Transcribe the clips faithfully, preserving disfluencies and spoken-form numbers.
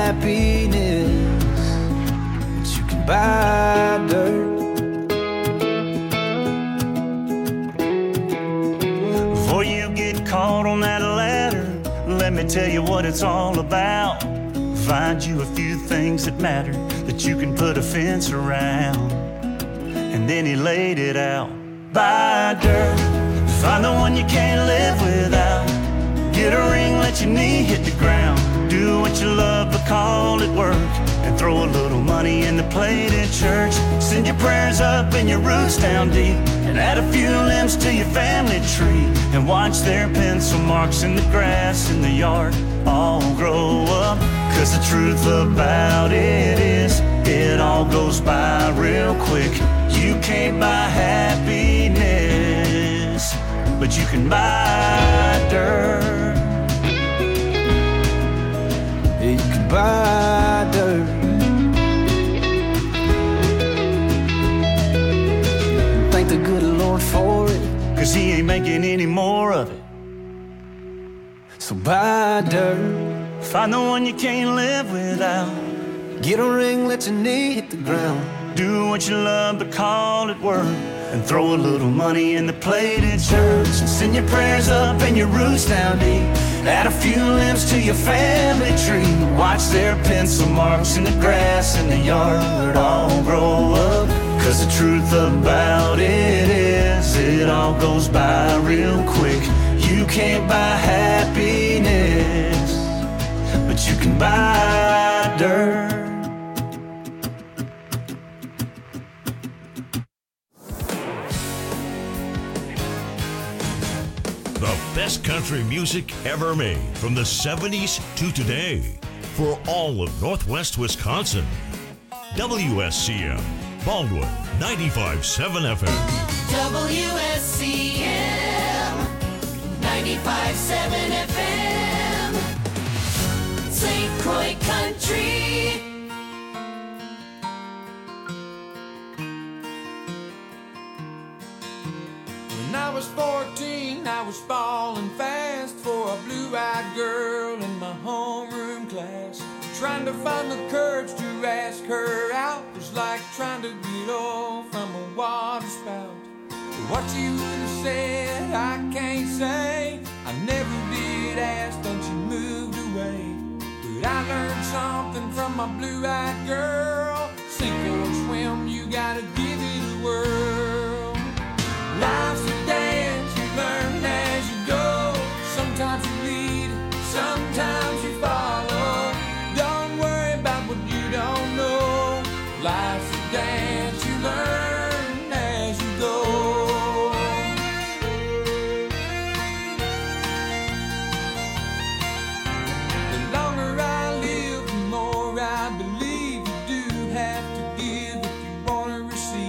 happiness, but you can buy dirt. Before you get caught on that ladder, let me tell you what it's all about. Find you a few things that matter that you can put a fence around. And then he laid it out. Buy dirt, find the one you can't live without. Get a ring, let your knee hit the ground. Do what you love but call it work, and throw a little money in the plate at church. Send your prayers up and your roots down deep, and add a few limbs to your family tree, and watch their pencil marks in the grass in the yard all grow up. Cause the truth about it is, it all goes by real quick. You can't buy happiness, but you can buy dirt. You can buy dirt. Thank the good Lord for it, cause he ain't making any more of it. So buy dirt. Find the one you can't live without. Get a ring, let your knee hit the ground. Do what you love but call it work, and throw a little money in the plate at church. Send your prayers up and your roots down deep, add a few limbs to your family tree. Watch their pencil marks in the grass in the yard all grow up. Cause the truth about it is, it all goes by real quick. You can't buy happiness, but you can buy dirt. The best country music ever made from the seventies to today for all of Northwest Wisconsin. W S C M, Baldwin, ninety-five point seven F M. W S C M, ninety-five point seven F M. Saint Croix Country. When I was fourteen, I was falling fast for a blue-eyed girl in my homeroom class. Trying to find the courage to ask her out was like trying to get off from a water spout. What you would have said, I can't say. I never did ask, then she moved away. But I learned something from my blue-eyed girl. Sink or swim, you gotta give it a whirl. Life's a dance, you learn as you go. Sometimes you lead, sometimes you follow. Don't worry about what you don't know. Life's a dance, you learn as you go. The longer I live, the more I believe you do have to give if you want to receive.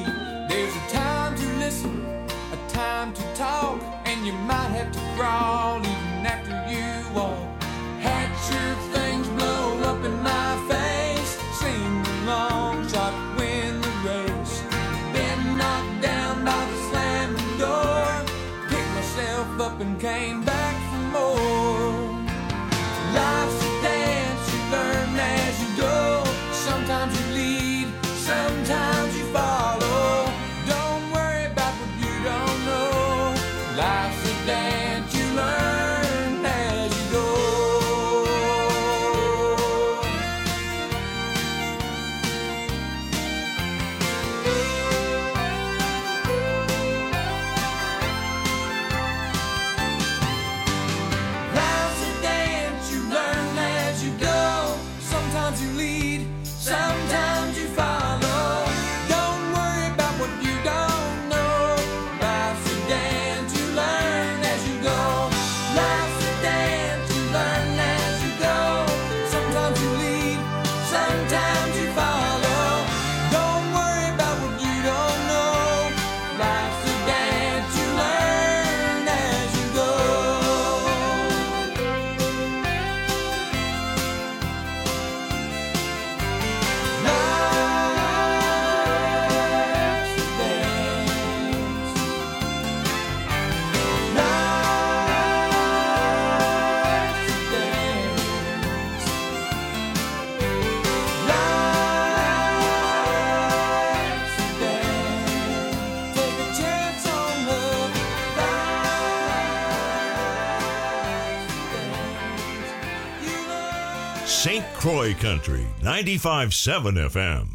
Saint Croix Country, ninety-five point seven F M.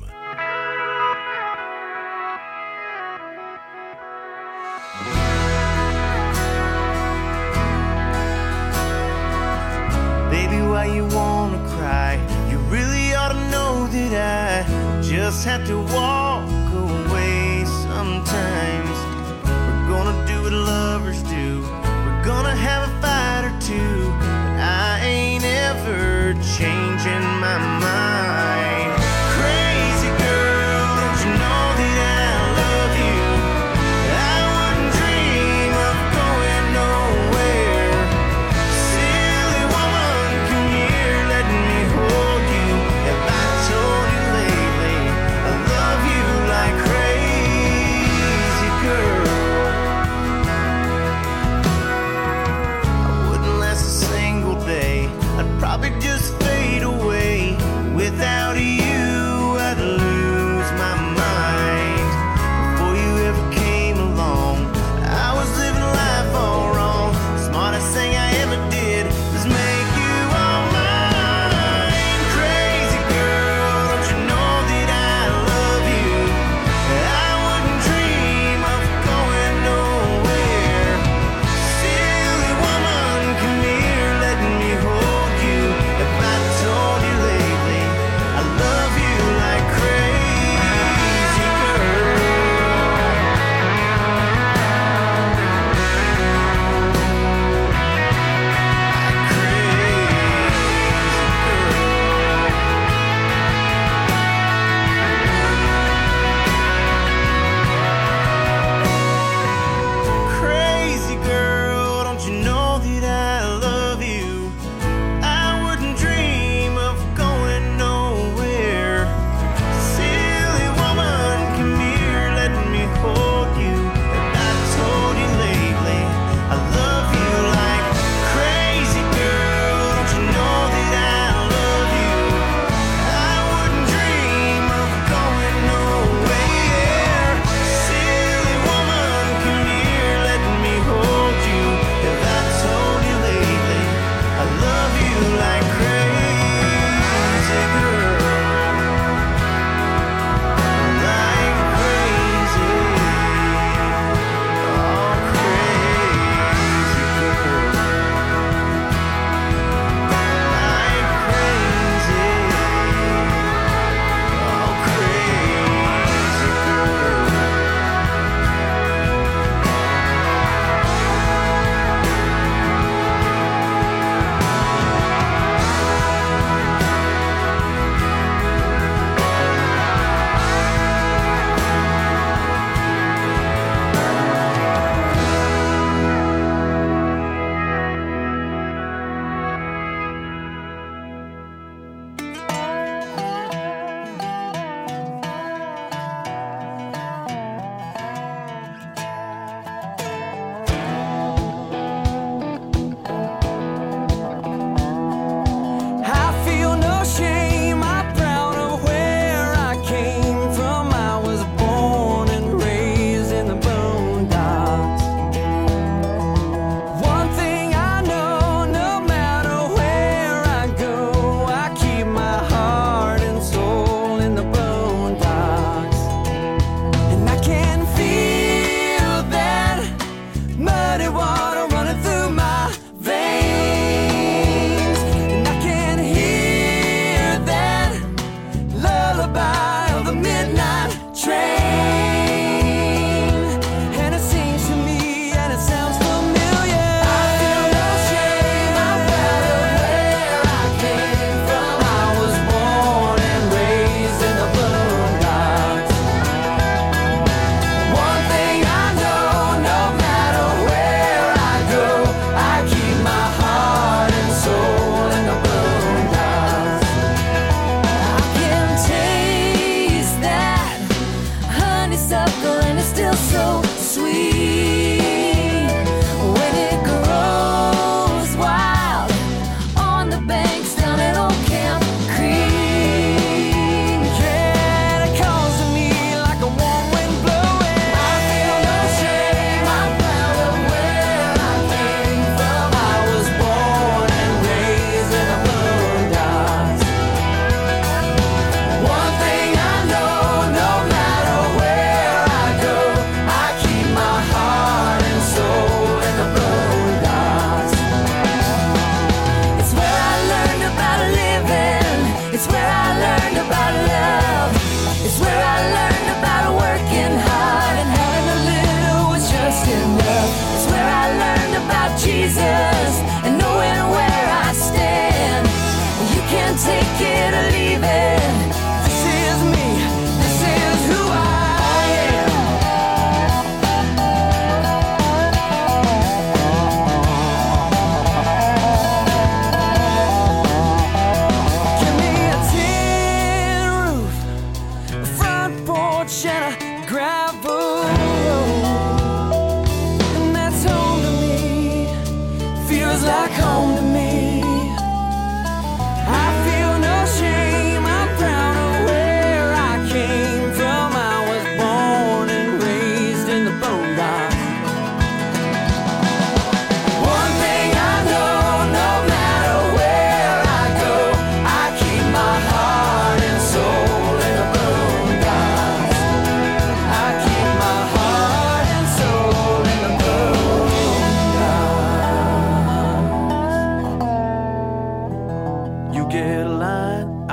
Baby, why you wanna cry? You really ought to know that I just have to walk away sometimes. We're gonna do what lovers do. We're gonna have a fight or two, but I ain't ever changing my mind. Crazy girl, don't you know that I love you? I wouldn't dream of going nowhere. Silly woman, come here, let me hold you. Have I told you lately I love you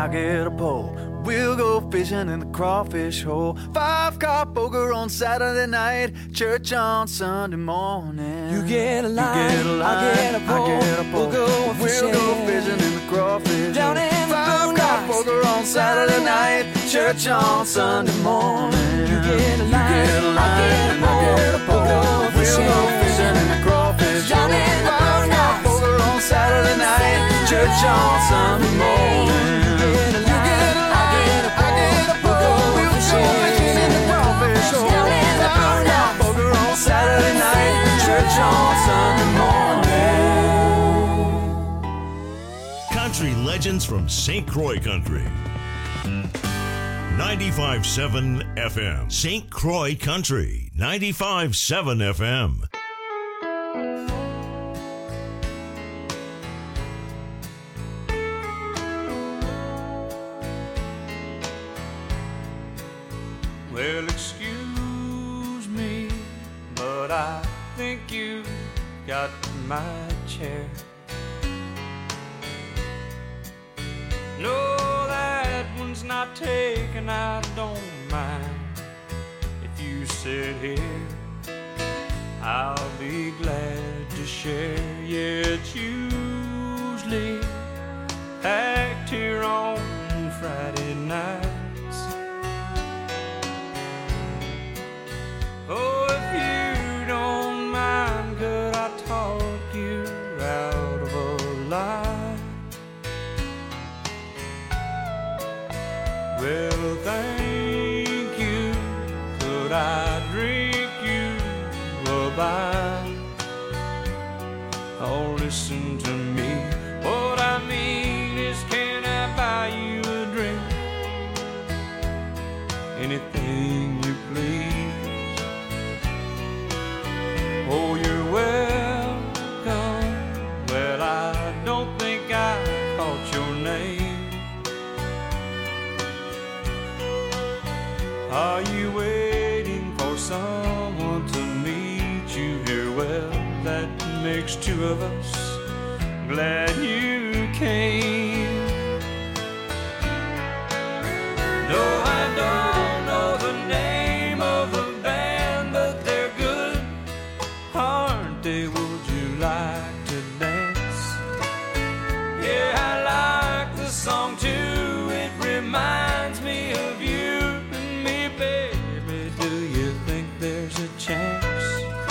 I get a pole. We'll go fishing in the crawfish hole. Five car poker on Saturday night, church on Sunday morning. You get a line, you get a line, I get a pole. I get a pole. We'll go fishing, we'll go fishing in the crawfish down hole. in the Five car poker on Saturday night, church on Sunday morning. You get a line, you get a line, I get a pole. I get a pole. We'll go fishing, we'll go fishing in the crawfish down hole. in the Five car poker on Saturday night, church on Sunday morning. Saturday night, church on Sunday morning. Country legends from Saint Croix Country. ninety-five point seven F M. Saint Croix Country. ninety-five point seven F M. Well, excuse me, but I think you got my chair. No, that one's not taken, I don't mind. If you sit here, I'll be glad to share. Yeah, it's usually packed here on Friday nights. Oh, if you don't mind, could I talk you out of a lie? Well, thank you. Could I drink you a bite? Oh, listen to me. What I mean is, can I buy you a drink? Anything you please. Oh, you're welcome. Well, I don't think I caught your name. Are you waiting for someone to meet you here? Well, that makes two of us. Glad you came. No, I don't know the name of the band, but they're good, aren't they? Would you like to dance? Yeah, I like the song too. It reminds me of you and me, baby. Do you think there's a chance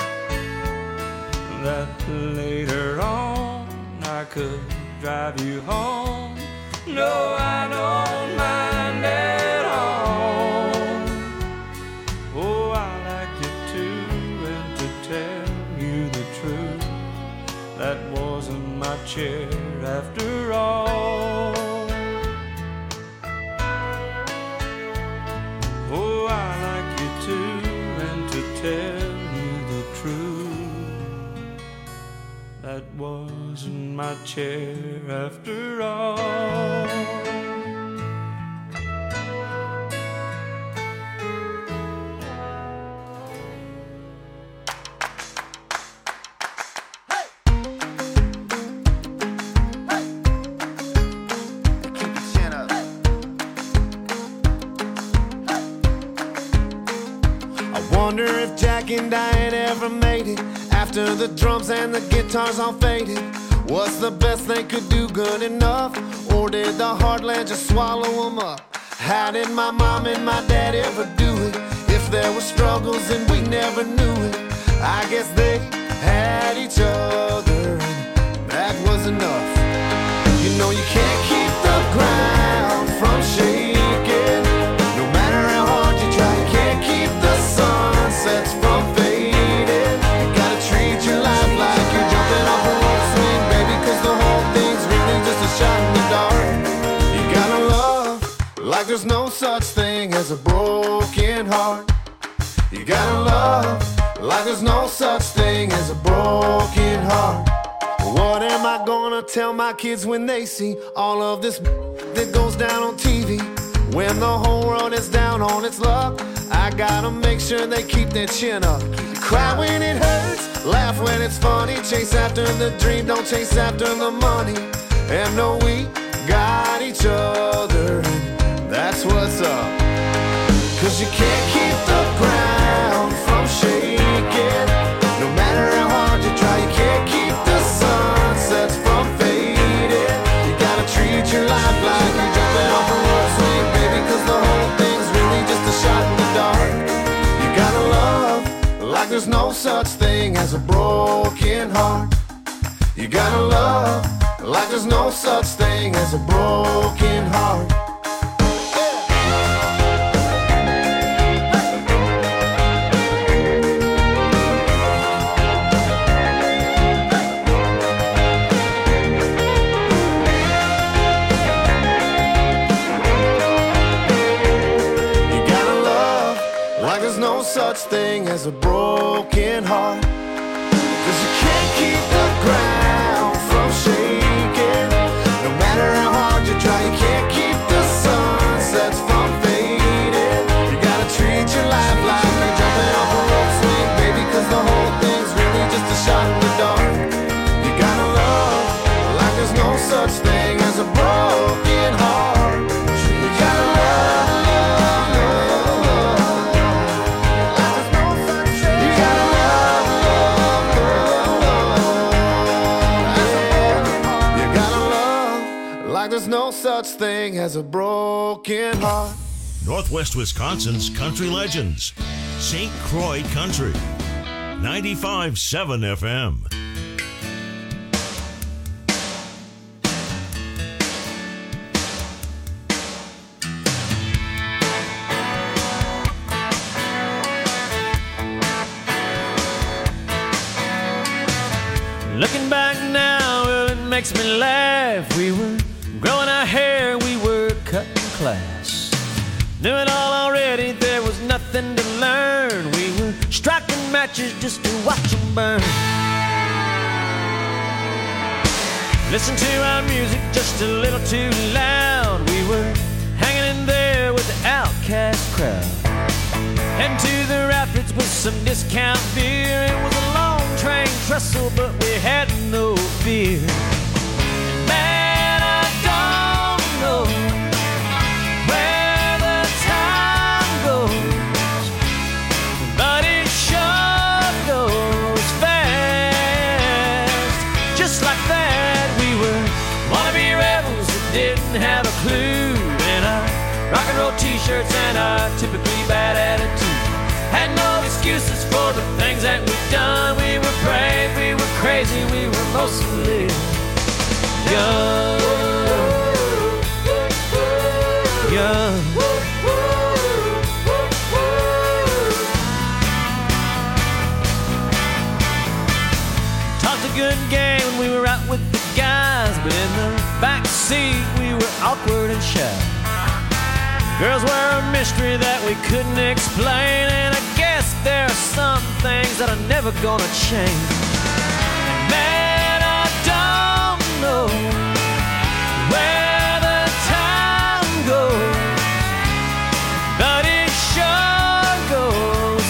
that later on I could drive you home? No, I don't mind at all. Oh, I like you too, and to tell you the truth, that wasn't my chair after all. Oh, I like you too, and to tell you the truth, that wasn't my chair after all. Wonder if Jack and Diane ever made it after the drums and the guitars all faded. Was the best they could do good enough, or did the heartland just swallow them up? How did my mom and my dad ever do it? If there were struggles and we never knew it, I guess they had each other and that was enough. You know you can't keep the ground from shaking, no matter how hard you try. You can't keep the sunsets from fading. You gotta treat your life like you're jumping off a rope swing, baby, cause the whole thing's really just a shot in the dark. You gotta love like there's no such thing as a broken heart. You gotta love like there's no such thing as a broken heart. What am I gonna tell my kids when they see all of this that goes down on T V? When the whole world is down on its luck, I gotta make sure they keep their chin up. Cry when it hurts, laugh when it's funny. Chase after the dream, don't chase after the money. And know we got each other, no such thing as a broken heart. You gotta love like there's no such thing as a broken heart. Such thing as a broken heart, 'cause you can't keep the ground from shaking. No matter how hard you try, you can't keep the sunsets from fading. You gotta treat your life like you're jumping off a rope swing, baby, 'cause the whole thing's really just a shot in the dark. You gotta love like there's no such thing as a broken heart. You gotta love. There's no such thing as a broken heart. Northwest Wisconsin's country legends. Saint Croix Country. ninety-five point seven F M. Looking back now, well, it makes me laugh. We were growing our hair, we were cutting class. Knew it all already, there was nothing to learn. We were striking matches just to watch them burn. Listen to our music just a little too loud. We were hanging in there with the outcast crowd. Heading to the rapids with some discount beer. It was a long train trestle, but we had no fear. Where the time goes, but it sure goes fast. Just like that, we were wannabe rebels that didn't have a clue. And our rock and roll t-shirts and our typically bad attitude had no excuses for the things that we've done. We were brave, we were crazy, we were mostly young. Young. Talked a good game when we were out with the guys, but in the back seat we were awkward and shy. Girls were a mystery that we couldn't explain, and I guess there are some things that are never gonna change. And man, I don't know where the time goes, but it sure goes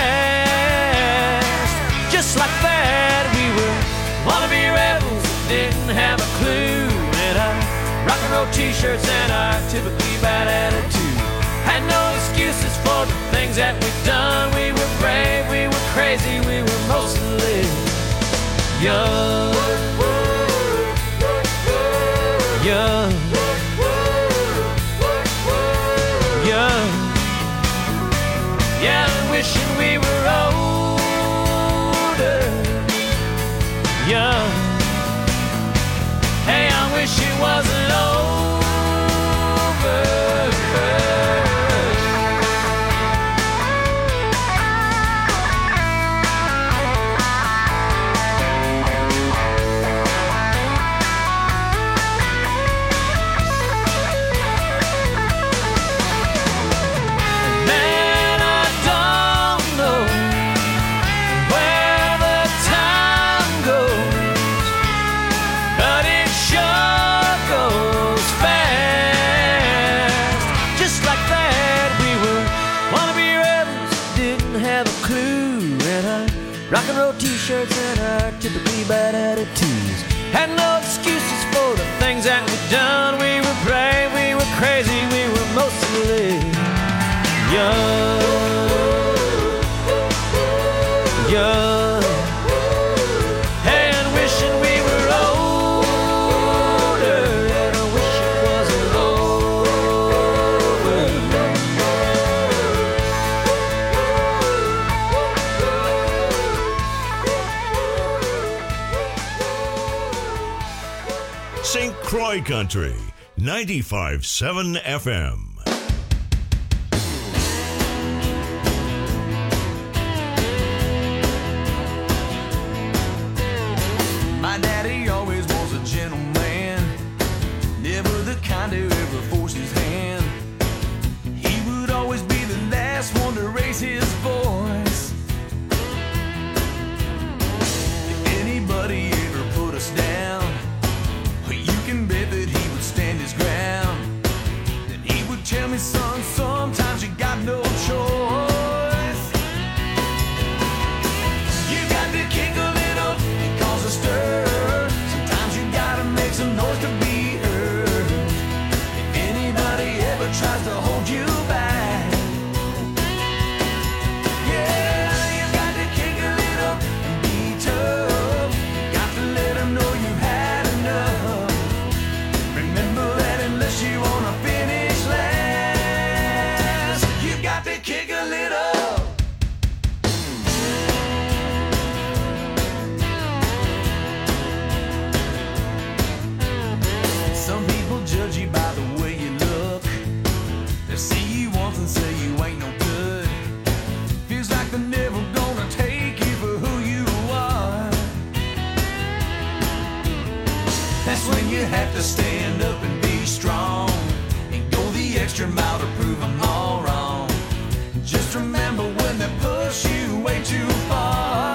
fast. Just like that, we were wannabe rebels that didn't have a clue. And our rock and roll t-shirts and our typically bad attitude had no excuses for the things that we've done. We were brave, we were crazy, we were mostly young. Young. Young. Yeah, I'm wishing we were older. Young. Hey, I wish it wasn't over. Rock and roll t-shirts and our typically bad attitudes had no excuses for the things that we've done. We were brave, we were crazy, we were mostly young. Young. Hey, and wishing we were older, and I wish it wasn't over. Croy Country, ninety-five point seven F M. My daddy always was a gentleman, never the kind to ever force his hand. He would always be the last one to raise his voice. If anybody ever put us down, you can bet that he would stand his ground. Then he would tell me, son, sometimes you got no choice. You got to kick a little and cause a stir. Sometimes you gotta make some noise to be heard. If anybody ever tries to hold you back, yeah, you got to kick a little and be tough. You got to let them know you've had enough. Remember that unless you wanna finish last, you got to kick a little. Some people judge you by the way you look. They see you once and say you ain't no good. Feels like they're never gonna take you for who you are. That's when you have to stand up and be strong and go the extra mile to prove them all wrong. Just remember when they push you way too far,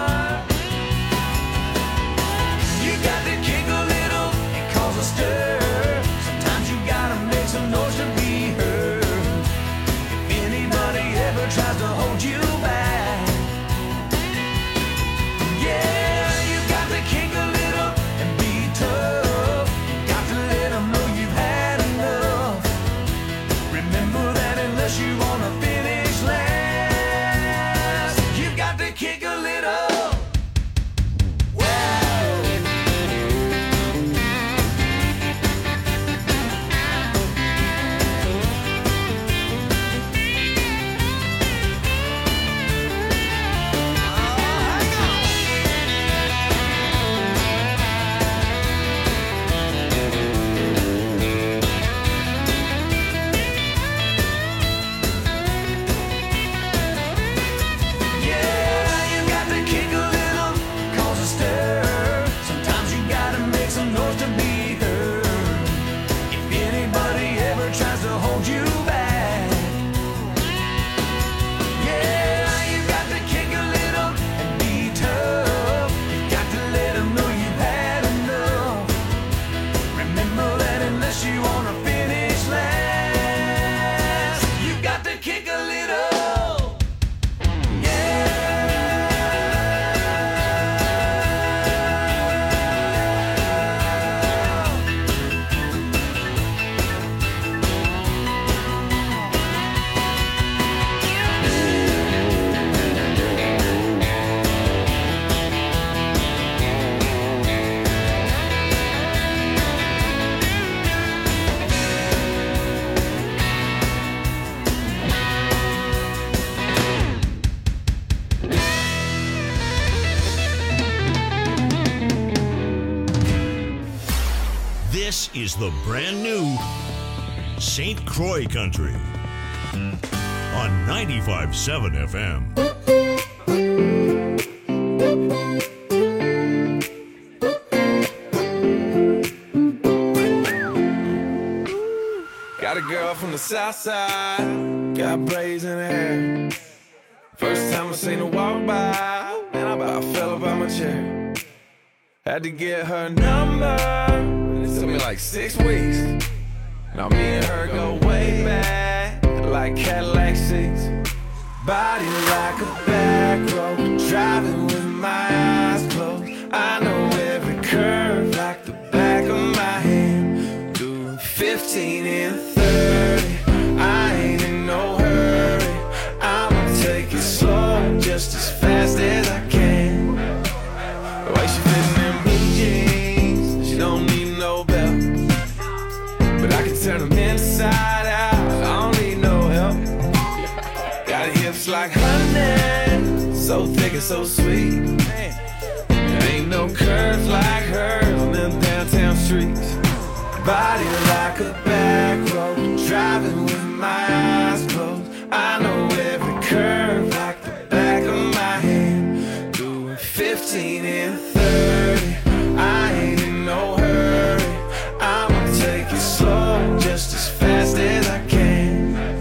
you got to kick a little and cause a stir. Sometimes you gotta make some noise to be heard. If anybody ever tries to hold you back, yeah, you got to kick a little and be tough. You got to let them know you've had enough. Remember that unless you wanna finish last, you got to kick a little. This is the brand new Saint Croix Country on ninety-five point seven F M. Got a girl from the south side, got braids in her hair. First time I seen her walk by, man, I about fell about my chair. Had to get her number, it took me like six weeks. Now me and her go way back, like Cadillac seats. Body like a back road, driving with my eyes closed. I know every curve like the back of my hand. Doing fifteen and thirty, I ain't in no hurry. I'ma take it slow, just as fast as I can. The way she fitting in blue jeans, she don't need no belt, but I can turn them inside out, I don't need no help. Got hips like honey, so thick and so sweet. There ain't no curves like hers on them downtown streets. Body like a back road, driving with my eyes closed. I know every curve like the back of my hand. Doing fifteen and thirty, I ain't in no hurry. I'ma take it slow, just as fast as I can.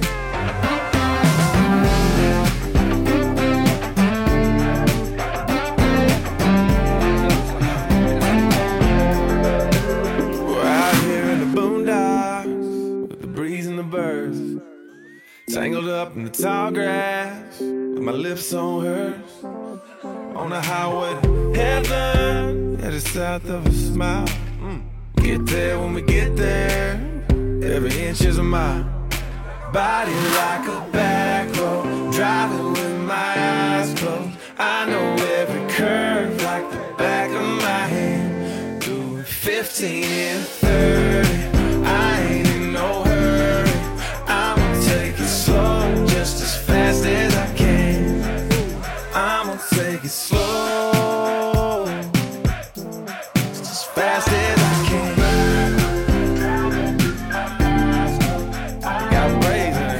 Tangled up in the tall grass, with my lips on hers. On the highway to heaven, headed south of a smile. Mm. Get there when we get there, every inch is a mile. Body like a back road, driving with my eyes closed. I know every curve like the back of my hand. Doing fifteen and thirty, I ain't in no hurry. I'ma take it slow, just as fast as I can. I'ma take it slow, just as fast as I can. Got brains in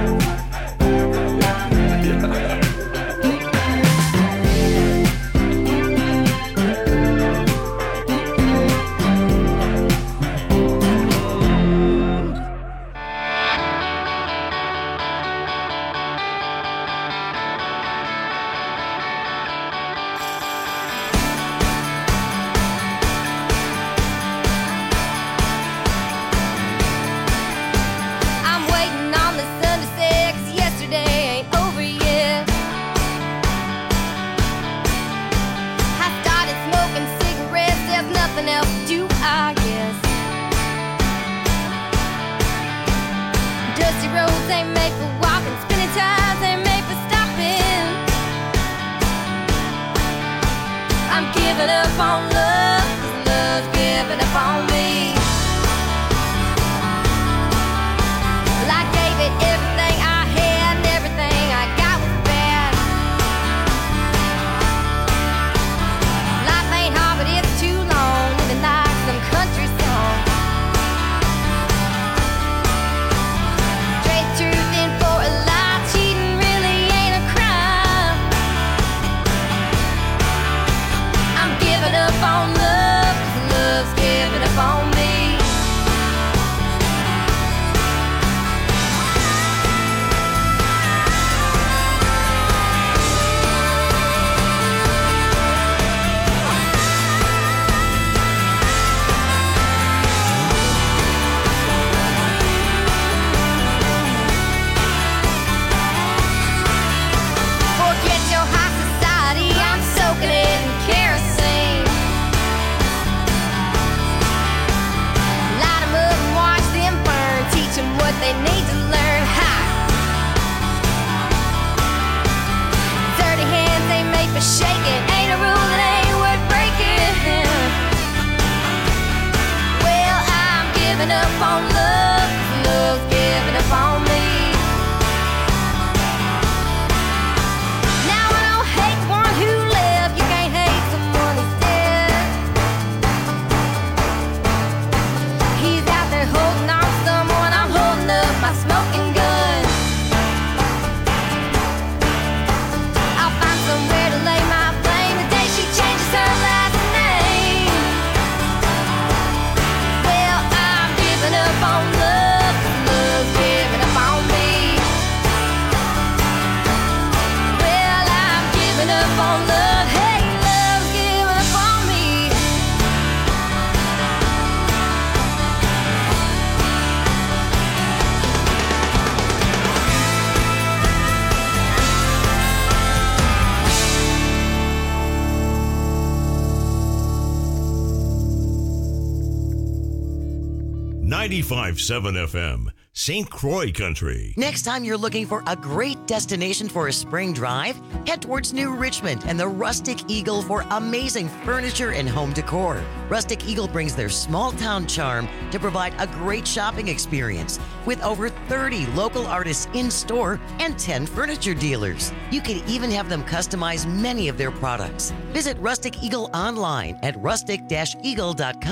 ninety-five point seven F M, Saint Croix Country. Next time you're looking for a great destination for a spring drive, head towards New Richmond and the Rustic Eagle for amazing furniture and home decor. Rustic Eagle brings their small town charm to provide a great shopping experience with over thirty local artists in store and ten furniture dealers. You can even have them customize many of their products. Visit Rustic Eagle online at rustic dash eagle dot com.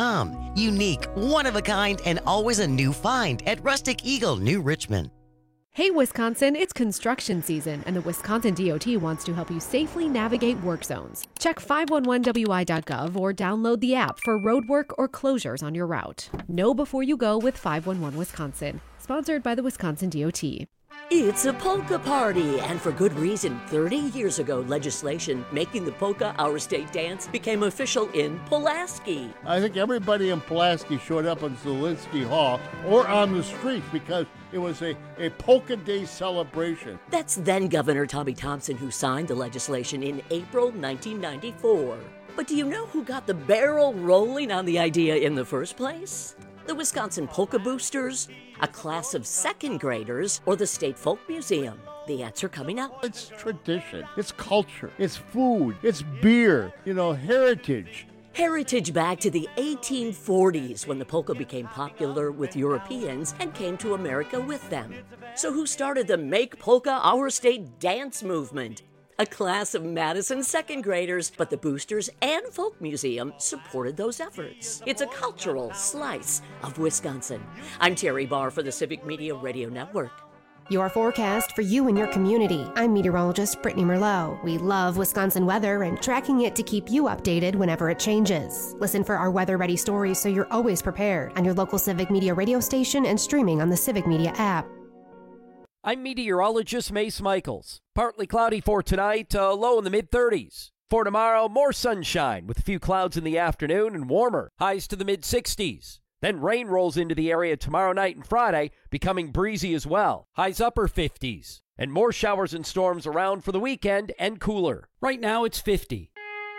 Unique, one of a kind, and always a new find at Rustic Eagle, New Richmond. Hey Wisconsin, it's construction season, and the Wisconsin D O T wants to help you safely navigate work zones. Check five one one W I dot gov or download the app for roadwork or closures on your route. Know before you go with five one one Wisconsin, sponsored by the Wisconsin D O T. It's a polka party, and for good reason. thirty years ago, legislation making the polka our state dance became official in Pulaski. I think everybody in Pulaski showed up in Zielinski Hall or on the streets because it was a, a polka day celebration. That's then Governor Tommy Thompson who signed the legislation in April nineteen ninety-four. But do you know who got the barrel rolling on the idea in the first place? The Wisconsin Polka Boosters, a class of second graders, or the State Folk Museum? The answer coming up. It's tradition, it's culture, it's food, it's beer, you know, heritage. Heritage back to the eighteen forties when the polka became popular with Europeans and came to America with them. So who started the Make Polka Our State dance movement? A class of Madison second graders, but the Boosters and Folk Museum supported those efforts. It's a cultural slice of Wisconsin. I'm Terry Barr for the Civic Media Radio Network. Your forecast for you and your community. I'm meteorologist Brittany Merlot. We love Wisconsin weather and tracking it to keep you updated whenever it changes. Listen for our weather-ready stories so you're always prepared on your local Civic Media radio station and streaming on the Civic Media app. I'm meteorologist Mace Michaels. Partly cloudy for tonight, uh, low in the mid-thirties. For tomorrow, more sunshine with a few clouds in the afternoon and warmer, highs to the mid-sixties. Then rain rolls into the area tomorrow night and Friday, becoming breezy as well. Highs upper fifties. And more showers and storms around for the weekend and cooler. Right now it's fifty.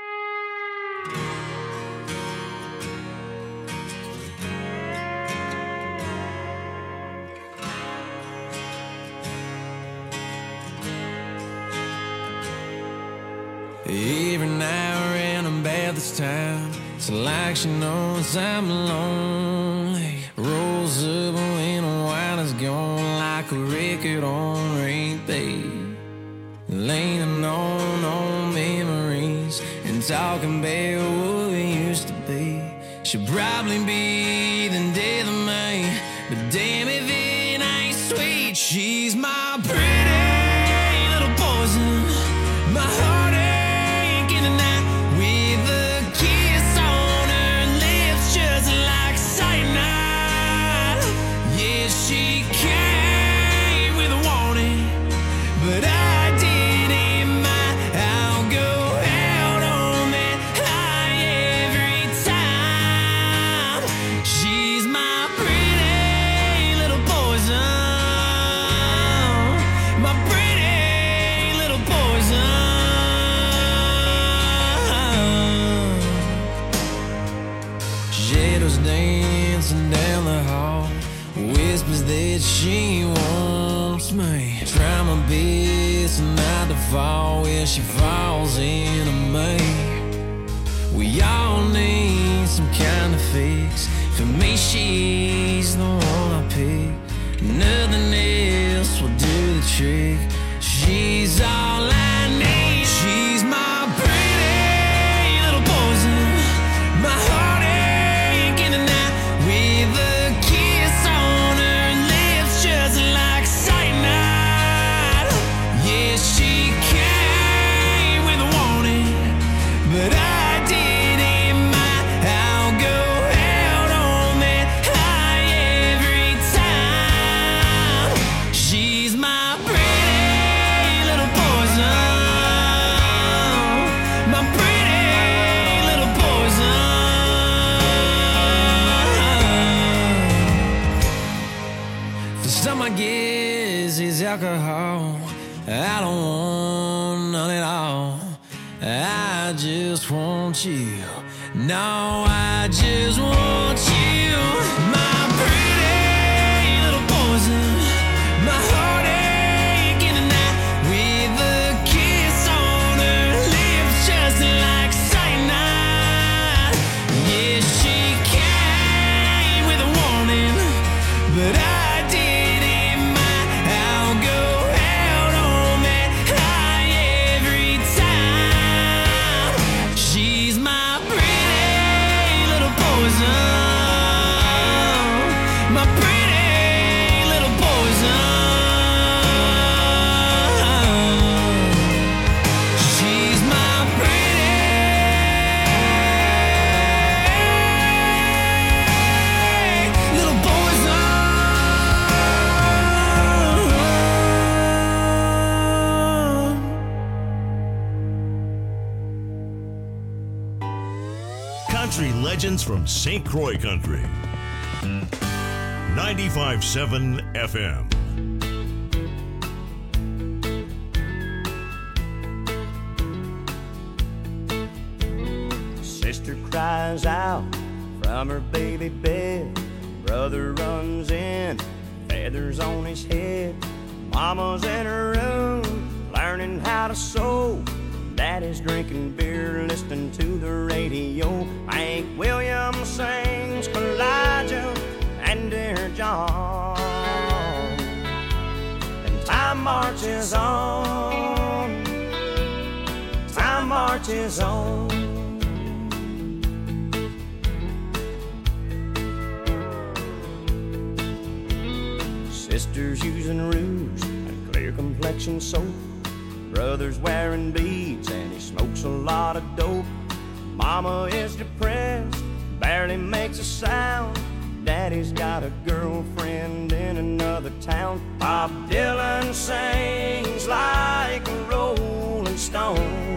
Every now and then I'm bad this time. It's like she knows I'm lonely. Rolls up when the wine is gone like a record on repeat. Leaning on old memories and talking about what we used to be. She'll probably be the death of me, but damn if it ain't sweet. She's my pretty little poison, my heart in the night with a kiss on her lips just like cyanide. Yeah, she came with a warning, but I didn't mind. I'll go out on that high every time. She's my pretty little poison, my pretty little poison. Shadows dancing down the hall, whispers that she wants me. Try my best not to fall where she falls into me. We all need some kind of fix. For me, she's the one I pick. Nothing else will do the trick. She's all I need. She's my pretty little poison, my heartache in the night with a kiss on her lips just like cyanide. Yeah, she came with a warning, but I didn't mind. I'll go out on that high every time. She's my pretty little poison, my pretty little poison. For some I guess it's alcohol. I don't want none at all. I just want you. No, I just want you. My pretty little poison, my heartache in the night with a kiss on her lips just like cyanide. Yeah, she came with a warning, but I didn't mind. I'll go out on that high every time. She's my pretty little poison. legends from Saint Croix Country. ninety-five point seven F M. Sister cries out from her baby bed. Brother runs in, feathers on his head. Mama's in her room, learning how to sew. Daddy's drinking beer, listening to the radio. Hank Williams sings Elijah and Dear John. And time marches on, time marches on. Sisters using rouge and clear complexion soap. Brother's wearing beads and he smokes a lot of dope. Mama is depressed, barely makes a sound. Daddy's got a girlfriend in another town. Bob Dylan sings like a rolling stone.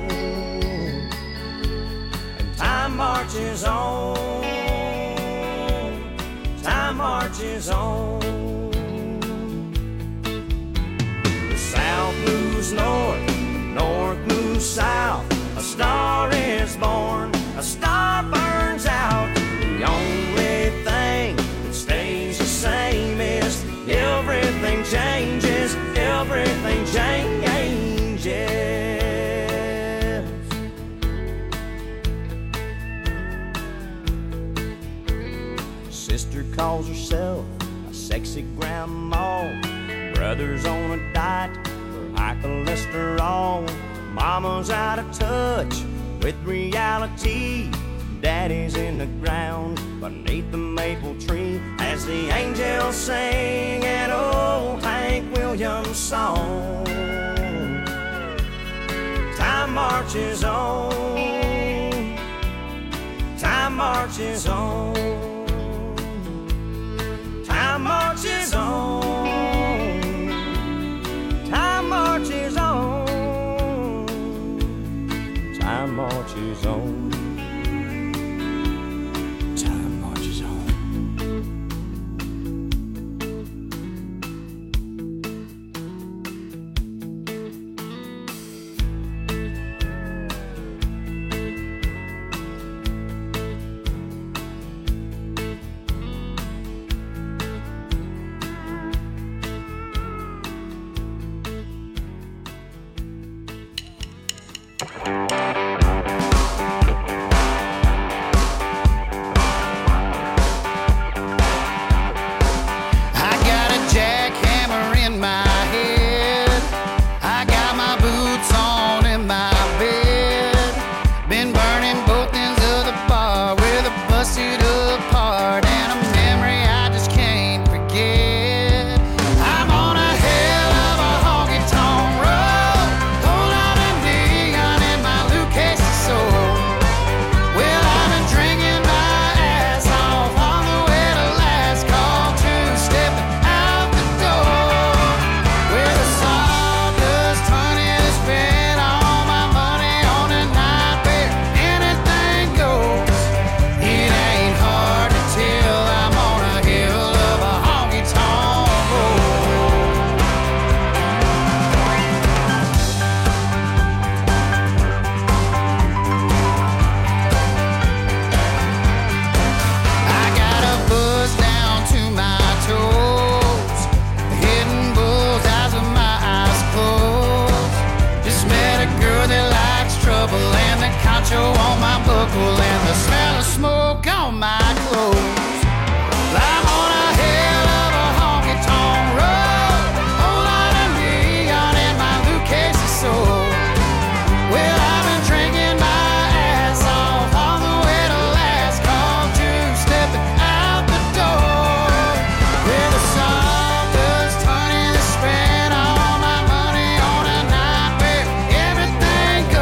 And time marches on, time marches on. South moves north, north moves south. A star is born, a star burns out. The only thing that stays the same is everything changes, everything changes. Sister calls herself a sexy grandma. Brother's on a diet for high cholesterol. Mama's out of touch with reality. Daddy's in the ground beneath the maple tree as the angels sing an old Hank Williams song. Time marches on, time marches on, time marches on. Time marches on, time marches on, time marches on.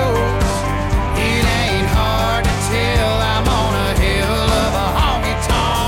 It ain't hard to tell I'm on a hill of a honky tonk.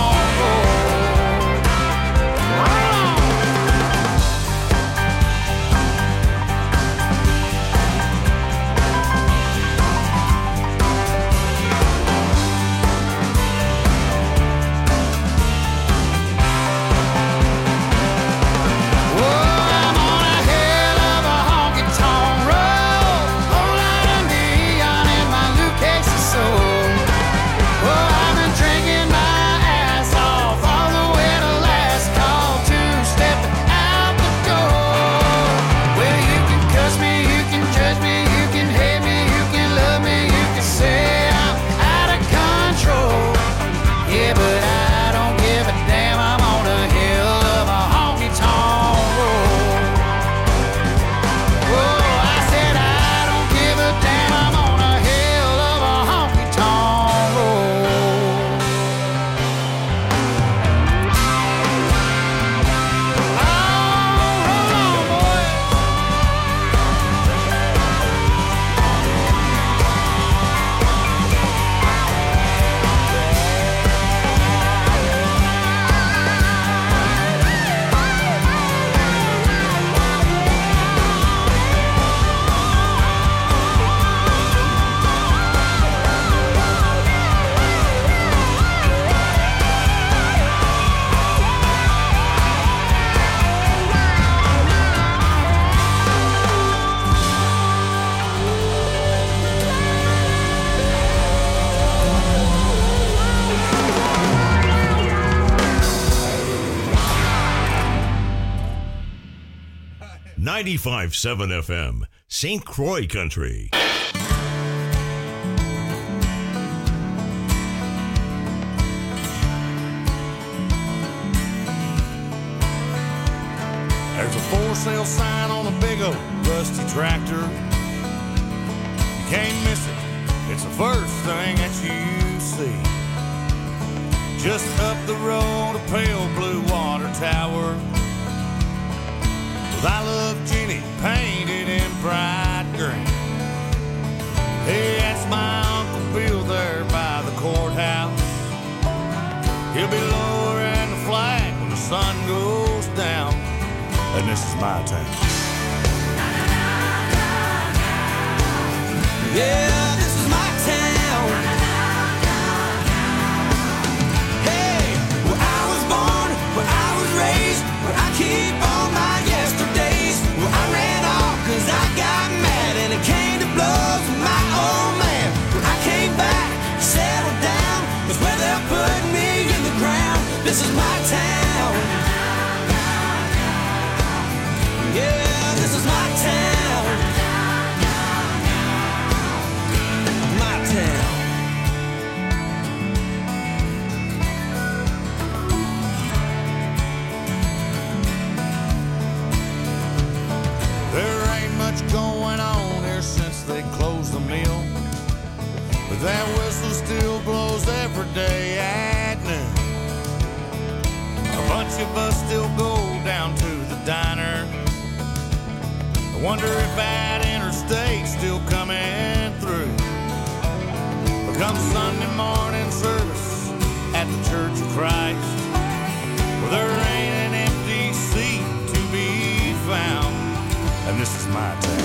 ninety-five point seven F M, Saint Croix Country. There's a for sale sign on a big old rusty tractor. You can't miss it, it's the first thing that you see. Just up the road, a pale blue water tower with I Love Jenny painted in bright green. Hey, that's my Uncle Bill there by the courthouse. He'll be lowering the flag when the sun goes down. And this is my town. Yeah, this is my town. Hey, where I was born, where I was raised, where I keep all my yesterdays. Where I ran off cause I got mad and it came to blows with my old man. Where I came back, settled down, was where they're putting me in the ground. This is my town. Yeah, this is my town. My town. There ain't much going on here since they closed the mill, but that whistle still blows every day at noon. A bunch of us still go down to the diner. I wonder if that interstate's still coming through. But come Sunday morning service at the Church of Christ, well, there ain't an empty seat to be found. And this is my town.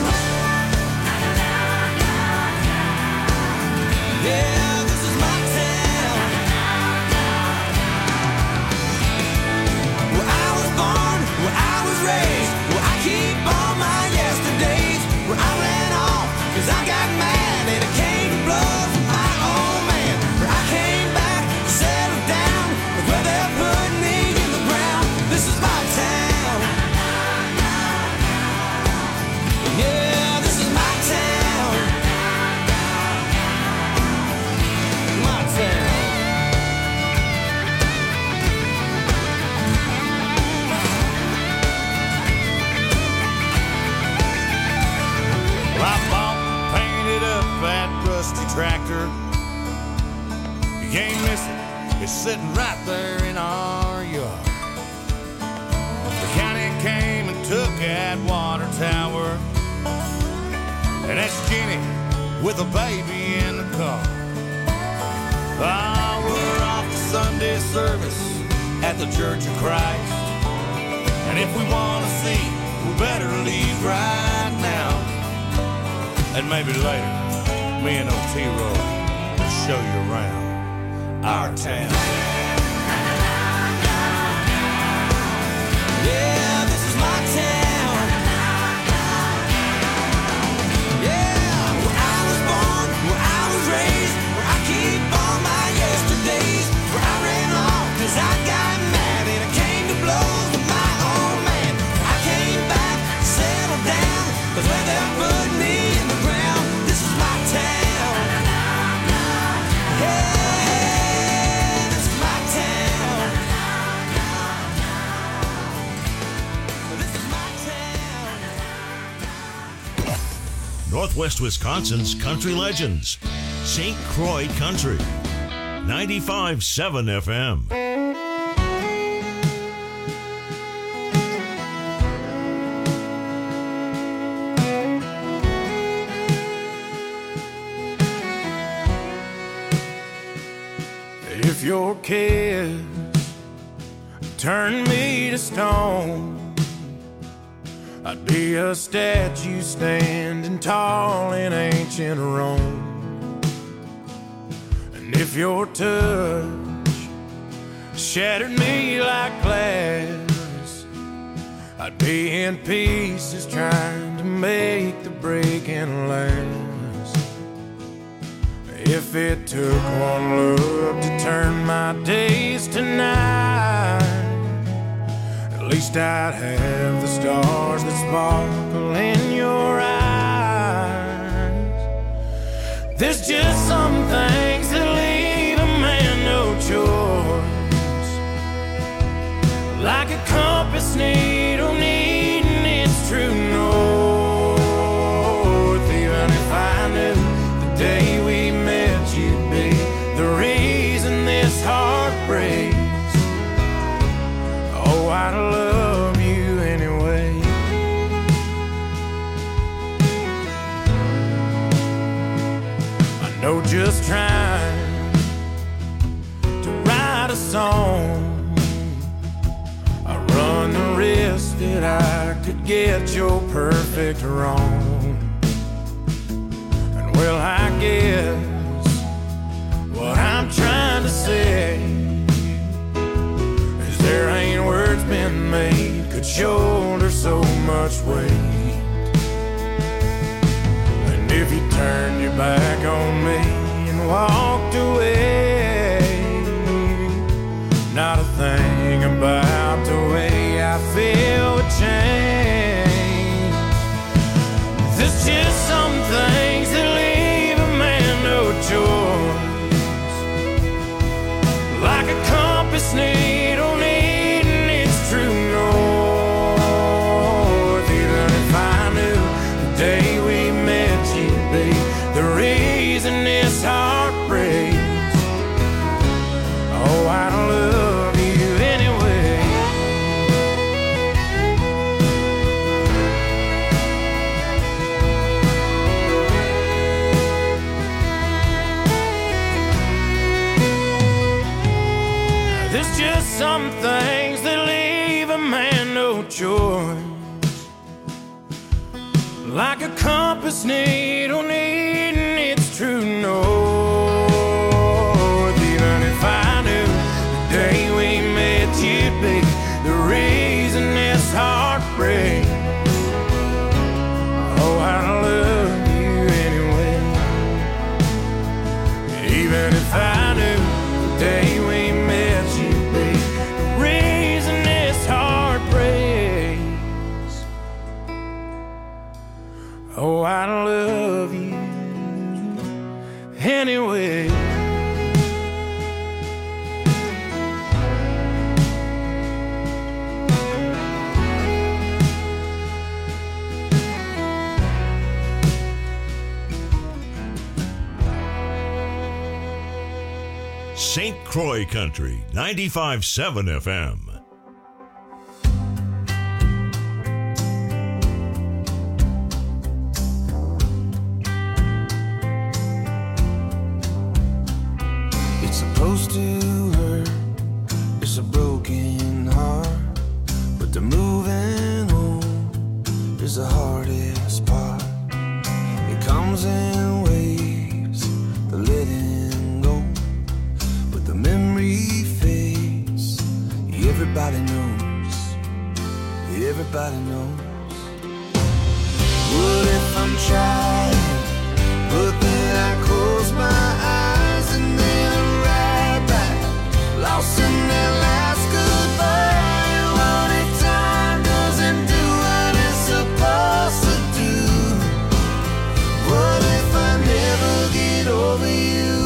Yeah, this is my town. Where I was born, where I was raised, where I keep all my yesterdays. Where I ran off cause I got mad and it came to blows with my old man. Where I came back, settled down, with where they're putting me in the ground. This is my town. Yeah, this is my town. My town. Well, I bought and painted up that rusty tractor. You can't miss it, it's sitting right there in our yard. The county came and took that water tower, and that's Jenny with a baby in the car. Ah, we're off to Sunday service at the Church of Christ, and if we want to see, we better leave right now. And maybe later, me and Otero will show you around our town. Yeah, this is my town. Yeah, where I was born, where I was raised, where I keep all my yesterdays. Where I ran off cause I got mad and it came to blows with my old man. I came back, settled down, cause where they're putting me in the ground. This is my town. Yeah, this is my town. This is my town. Northwest Wisconsin's country legends. Saint Croix Country. ninety-five point seven F M. If your kids turn me to stone, I'd be a statue standing tall in ancient Rome. And if your touch shattered me like glass, I'd be in pieces trying to make the breaking last. If it took one look to turn my days to night, at least I'd have the stars that sparkle in your eyes. There's just some things that leave a man no choice, like a compass needle needing its true north. Even if I knew the day we met you'd be the reason this heart breaks, oh, I'd love you anyway. I know just trying to write a song, I run the risk that I could get your perfect wrong. And well, I guess what I'm trying to say is there ain't words been made could shoulder so much weight. And if you turned your back on me and walked away, not a thing about the way I feel would change. There's just some things that leave a man no choice, like a compass needle needing its true north. Even if I knew the day we met you'd be the reason this heart breaks, oh, I don't love you anyway. There's just some things that leave a man no choice, like a compass needle needing its true north. Even if I knew the day we met you'd be the reason this heart breaks, oh, I love you anyway. Even if I knew the day we met you'd be the reason this heart breaks, oh, I love you anyway. Saint Croix Country, ninety-five point seven F M. It's supposed to hurt, it's a broken heart, but the moving on is the hardest part. It comes in waves, the letting go, but the memory fades. Everybody knows, everybody knows. What if I'm trying, but then I close my eyes and then I'm right back, lost in that last goodbye. What if time doesn't do what it's supposed to do? What if I never get over you?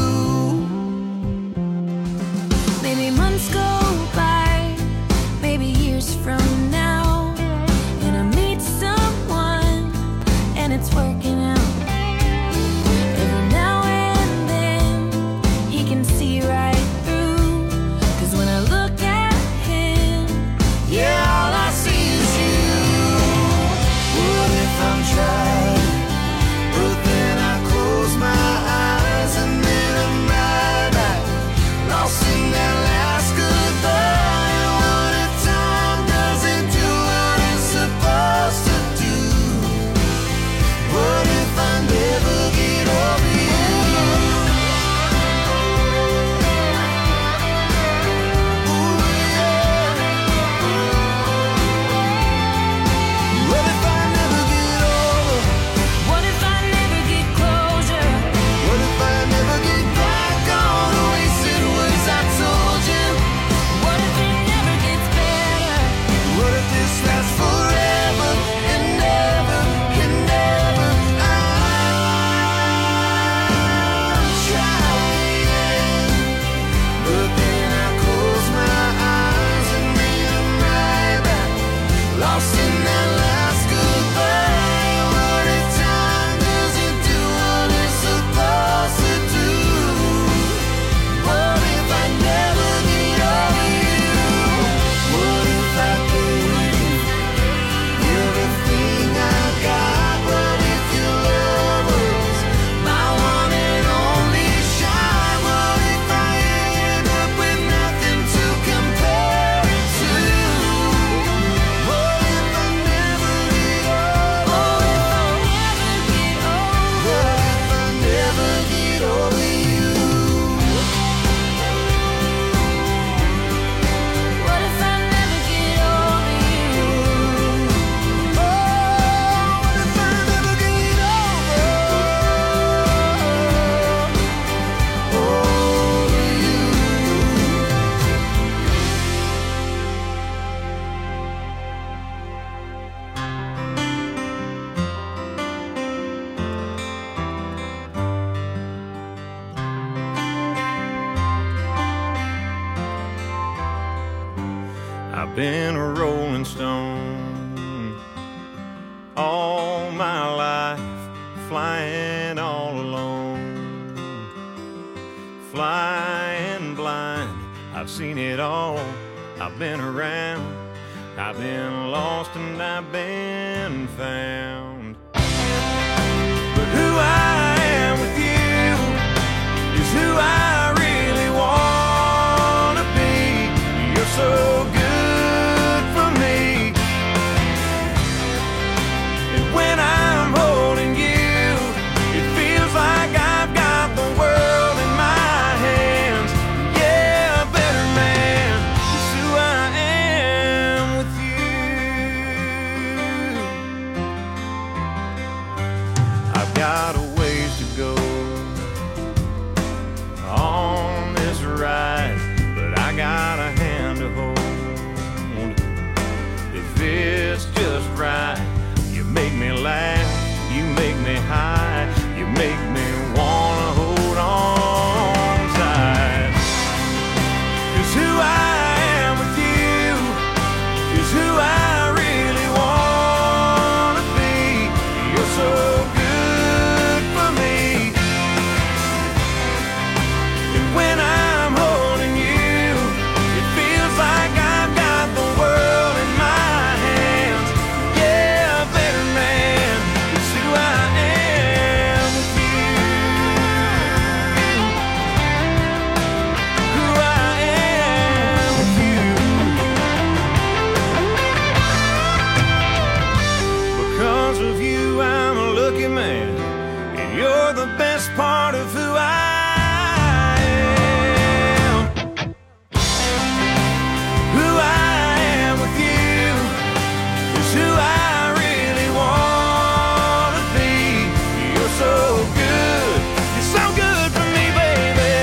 Maybe months go by, maybe years from now, and I meet someone and it's working out. I've been a rolling stone all my life, flying all alone, flying blind. I've seen it all, I've been around, I've been lost and I've been found. But who I am with you is who I really want to be. You're so good for me, and when I'm holding you, it feels like I've got the world in my hands. Yeah, a better man is who I am with you. I've got a ways to go on this ride, but I got a hand to hold. If it's just right, you make me laugh, you make me high, you make me wanna hold on tight. 'Cause who I am with you is who I really wanna be. You're so good for me, and when I'm holding you, it feels like I've got the world in my hands. Yeah, a better man is who I am with you. Who I am with you. Because of you, I'm a lucky man, and you're the best part of who I am. Who I am with you is who I really want to be. You're so good, you're so good for me, baby.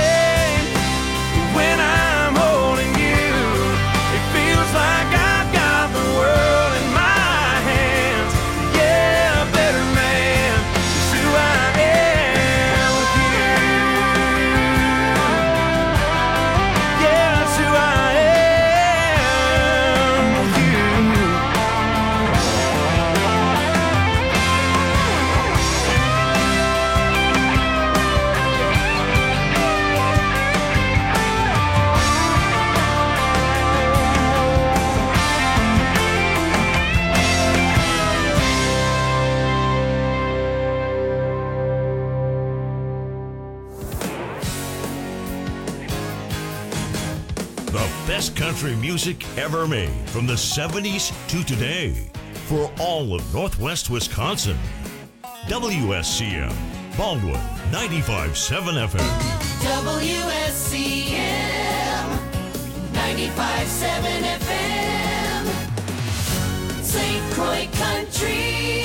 When I'm holding you, it feels like I've got the world in my hands. Yeah, a better man is who I am with you. Yeah, that's who I am with you. The best country music ever made from the seventies to today for all of Northwest Wisconsin. W S C M, Baldwin, ninety-five point seven F M. W S C M ninety-five point seven F M, Saint Croix Country.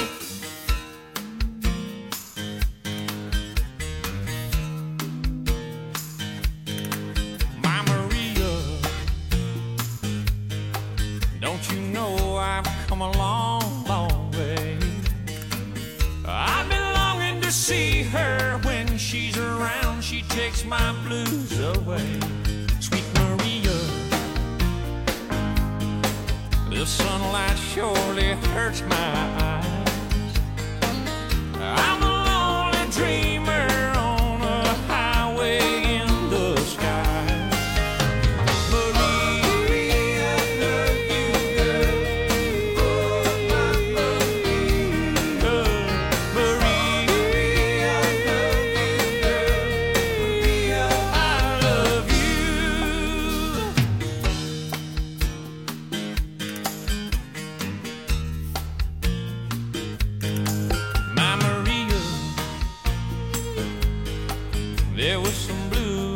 My Maria, don't you know I've come a long, long way? I've been longing to see her. When she's around, she takes my blues away. Sweet Maria, the sunlight surely hurts my eyes. I'm a lonely dreamer on a highway in the sky. Maria, love you, girl. Oh, my Maria. Maria, love you, girl. Maria, I love you. My Maria, there was some blue